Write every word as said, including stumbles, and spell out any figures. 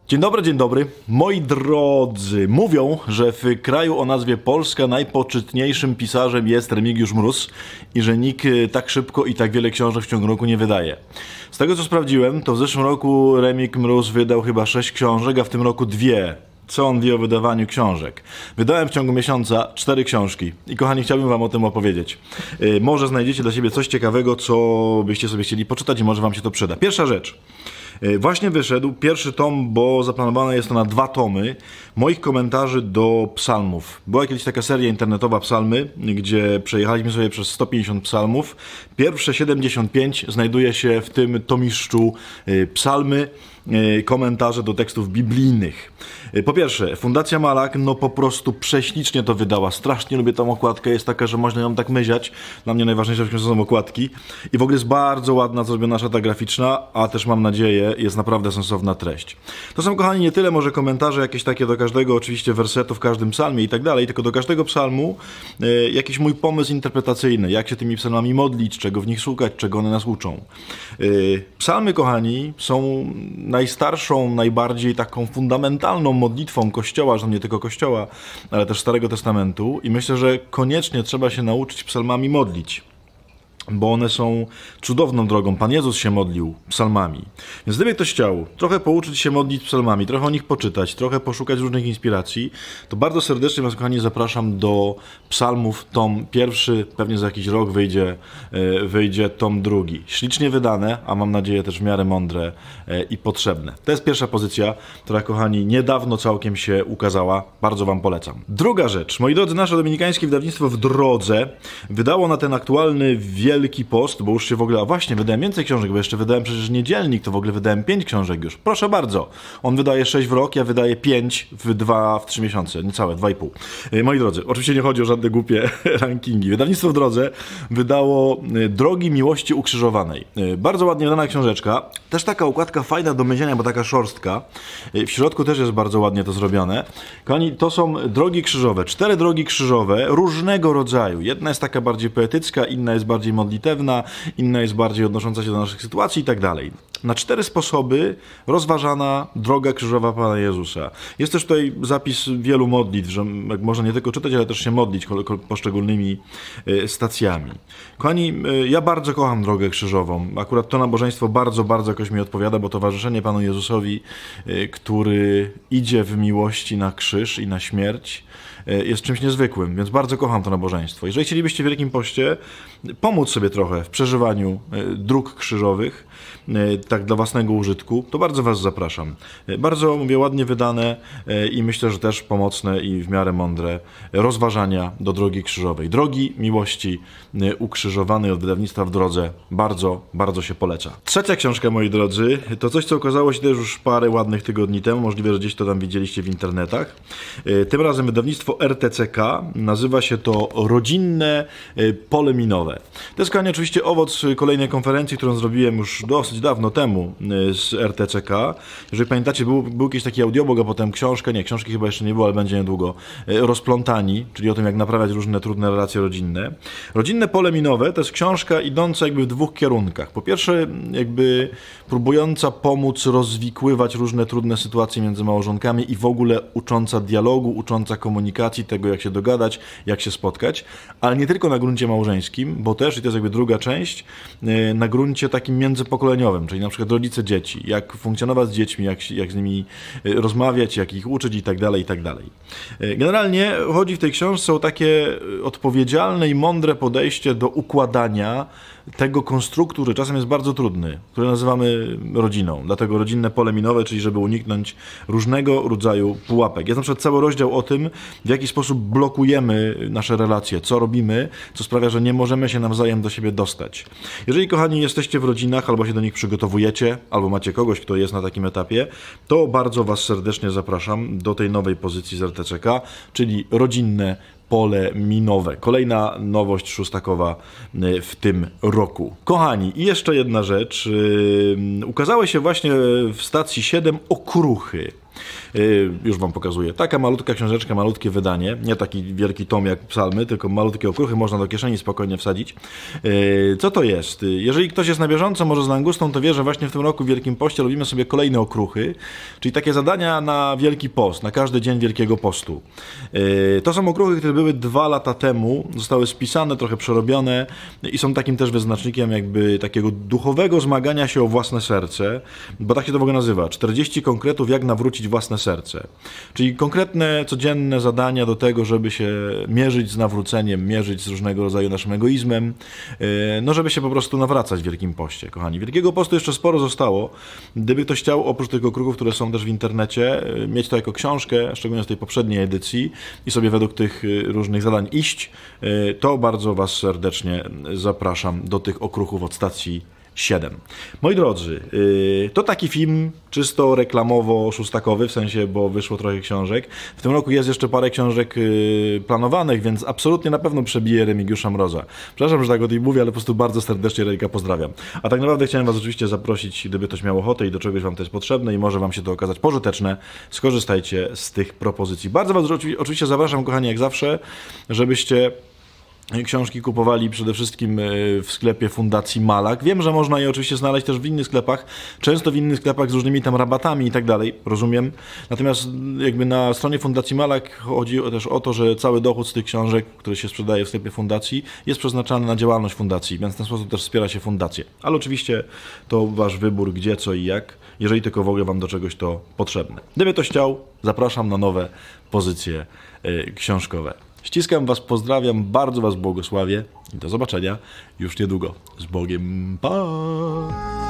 Dzień dobry, dzień dobry. Moi drodzy, mówią, że w kraju o nazwie Polska najpoczytniejszym pisarzem jest Remigiusz Mróz i że nikt tak szybko i tak wiele książek w ciągu roku nie wydaje. Z tego co sprawdziłem, to w zeszłym roku Remig Mróz wydał chyba sześć książek, a w tym roku dwie. Co on wie o wydawaniu książek? Wydałem w ciągu miesiąca cztery książki i kochani, chciałbym wam o tym opowiedzieć. Yy, może znajdziecie dla siebie coś ciekawego, co byście sobie chcieli poczytać i może wam się to przyda. Pierwsza rzecz. Właśnie wyszedł pierwszy tom, bo zaplanowane jest to na dwa tomy moich komentarzy do psalmów. Była kiedyś taka seria internetowa Psalmy, gdzie przejechaliśmy sobie przez sto pięćdziesiąt psalmów. Pierwsze siedemdziesiąt pięć znajduje się w tym tomiszczu Psalmy, komentarze do tekstów biblijnych. Po pierwsze, Fundacja Malak no po prostu prześlicznie to wydała. Strasznie lubię tą okładkę, jest taka, że można ją tak myziać. Dla mnie najważniejsze w książce są okładki. I w ogóle jest bardzo ładna zrobiona szata graficzna, a też mam nadzieję jest naprawdę sensowna treść. To są, kochani, nie tyle może komentarze jakieś takie do każdego oczywiście wersetu w każdym psalmie i tak dalej, tylko do każdego psalmu e, jakiś mój pomysł interpretacyjny, jak się tymi psalmami modlić, czego w nich szukać, czego one nas uczą. E, psalmy, kochani, są najstarszą, najbardziej taką fundamentalną modlitwą Kościoła, że nie tylko Kościoła, ale też Starego Testamentu i myślę, że koniecznie trzeba się nauczyć psalmami modlić, bo one są cudowną drogą. Pan Jezus się modlił psalmami. Więc gdyby ktoś chciał trochę pouczyć się modlić psalmami, trochę o nich poczytać, trochę poszukać różnych inspiracji, to bardzo serdecznie was, kochani, zapraszam do psalmów tom pierwszy, pewnie za jakiś rok wyjdzie, wyjdzie tom drugi. Ślicznie wydane, a mam nadzieję też w miarę mądre i potrzebne. To jest pierwsza pozycja, która, kochani, niedawno całkiem się ukazała. Bardzo wam polecam. Druga rzecz. Moi drodzy, nasze dominikańskie wydawnictwo W Drodze wydało na ten aktualny wielki Wielki Post, bo już się w ogóle, a właśnie, wydałem więcej książek, bo jeszcze wydałem przecież niedzielnik, to w ogóle wydałem pięć książek już. Proszę bardzo. On wydaje sześć w rok, ja wydaję pięć w dwa, w trzy miesiące, niecałe, dwa i pół. Moi drodzy, oczywiście nie chodzi o żadne głupie rankingi. Wydawnictwo W Drodze wydało Drogi Miłości Ukrzyżowanej. Bardzo ładnie wydana książeczka, też taka układka fajna do myzienia, bo taka szorstka. W środku też jest bardzo ładnie to zrobione. Kochani, to są drogi krzyżowe, cztery drogi krzyżowe różnego rodzaju. Jedna jest taka bardziej poetycka, inna jest bardziej modlitewna, inna jest bardziej odnosząca się do naszych sytuacji i tak dalej. Na cztery sposoby rozważana droga krzyżowa Pana Jezusa. Jest też tutaj zapis wielu modlitw, że można nie tylko czytać, ale też się modlić poszczególnymi stacjami. Kochani, ja bardzo kocham drogę krzyżową. Akurat to nabożeństwo bardzo, bardzo jakoś mi odpowiada, bo towarzyszenie Panu Jezusowi, który idzie w miłości na krzyż i na śmierć, jest czymś niezwykłym, więc bardzo kocham to nabożeństwo. Jeżeli chcielibyście w Wielkim Poście pomóc sobie trochę w przeżywaniu dróg krzyżowych, tak dla własnego użytku, to bardzo was zapraszam. Bardzo, mówię, ładnie wydane i myślę, że też pomocne i w miarę mądre rozważania do drogi krzyżowej. Drogi Miłości Ukrzyżowanej od wydawnictwa W Drodze. Bardzo, bardzo się poleca. Trzecia książka, moi drodzy, to coś, co okazało się też już parę ładnych tygodni temu. Możliwe, że gdzieś to tam widzieliście w internetach. Tym razem wydawnictwo R T C K. Nazywa się to Rodzinne Pole Minowe. To jest, kochani, oczywiście owoc kolejnej konferencji, którą zrobiłem już dosyć dawno temu z R T C K. Jeżeli pamiętacie, był, był jakiś taki audioblog, a potem książka, nie, książki chyba jeszcze nie było, ale będzie niedługo, Rozplątani, czyli o tym, jak naprawiać różne trudne relacje rodzinne. Rodzinne Pole Minowe to jest książka idąca jakby w dwóch kierunkach. Po pierwsze, jakby próbująca pomóc rozwikływać różne trudne sytuacje między małżonkami i w ogóle ucząca dialogu, ucząca komunikacji, tego, jak się dogadać, jak się spotkać, ale nie tylko na gruncie małżeńskim, bo też, i to jest jakby druga część, na gruncie takim międzypokoleniowym, czyli na przykład rodzice dzieci, jak funkcjonować z dziećmi, jak, jak z nimi rozmawiać, jak ich uczyć i tak dalej, i tak dalej. Generalnie chodzi w tej książce o takie odpowiedzialne i mądre podejście do układania tego konstruktu, który czasem jest bardzo trudny, który nazywamy rodziną. Dlatego rodzinne pole minowe, czyli żeby uniknąć różnego rodzaju pułapek. Jest na przykład cały rozdział o tym, w jaki sposób blokujemy nasze relacje, co robimy, co sprawia, że nie możemy się nawzajem do siebie dostać. Jeżeli, kochani, jesteście w rodzinach, albo się do nich przygotowujecie, albo macie kogoś, kto jest na takim etapie, to bardzo was serdecznie zapraszam do tej nowej pozycji z R T C K, czyli rodzinne pole minowe. Kolejna nowość szóstakowa w tym roku. Kochani, i jeszcze jedna rzecz. Ukazały się właśnie w stacji siedem okruchy. Yy, już wam pokazuję. Taka malutka książeczka, malutkie wydanie. Nie taki wielki tom jak psalmy, tylko malutkie okruchy. Można do kieszeni spokojnie wsadzić. Yy, co to jest? Jeżeli ktoś jest na bieżąco, może z langustą, to wie, że właśnie w tym roku w Wielkim Poście robimy sobie kolejne okruchy. Czyli takie zadania na Wielki Post, na każdy dzień Wielkiego Postu. Yy, to są okruchy, które były dwa lata temu. Zostały spisane, trochę przerobione i są takim też wyznacznikiem jakby takiego duchowego zmagania się o własne serce, bo tak się to w ogóle nazywa. czterdzieści konkretów, jak nawrócić własne serce. Czyli konkretne, codzienne zadania do tego, żeby się mierzyć z nawróceniem, mierzyć z różnego rodzaju naszym egoizmem, no żeby się po prostu nawracać w Wielkim Poście, kochani. Wielkiego Postu jeszcze sporo zostało. Gdyby ktoś chciał, oprócz tych okruchów, które są też w internecie, mieć to jako książkę, szczególnie z tej poprzedniej edycji i sobie według tych różnych zadań iść, to bardzo was serdecznie zapraszam do tych okruchów od stacji siedem. Moi drodzy, to taki film czysto reklamowo-szóstakowy, w sensie, bo wyszło trochę książek. W tym roku jest jeszcze parę książek planowanych, więc absolutnie na pewno przebije Remigiusza Mroza. Przepraszam, że tak o tym mówię, ale po prostu bardzo serdecznie Rejka pozdrawiam. A tak naprawdę chciałem was oczywiście zaprosić, gdyby ktoś miał ochotę i do czegoś wam to jest potrzebne i może wam się to okazać pożyteczne, skorzystajcie z tych propozycji. Bardzo was oczywiście zapraszam, kochani, jak zawsze, żebyście książki kupowali przede wszystkim w sklepie Fundacji Malak. Wiem, że można je oczywiście znaleźć też w innych sklepach, często w innych sklepach z różnymi tam rabatami i tak dalej, rozumiem. Natomiast jakby na stronie Fundacji Malak chodzi też o to, że cały dochód z tych książek, który się sprzedaje w sklepie Fundacji, jest przeznaczany na działalność Fundacji, więc w ten sposób też wspiera się Fundację. Ale oczywiście to wasz wybór, gdzie, co i jak, jeżeli tylko w ogóle wam do czegoś to potrzebne. Gdyby ktoś chciał, zapraszam na nowe pozycje yy, książkowe. Ściskam was, pozdrawiam, bardzo was błogosławię i do zobaczenia już niedługo. Z Bogiem, pa!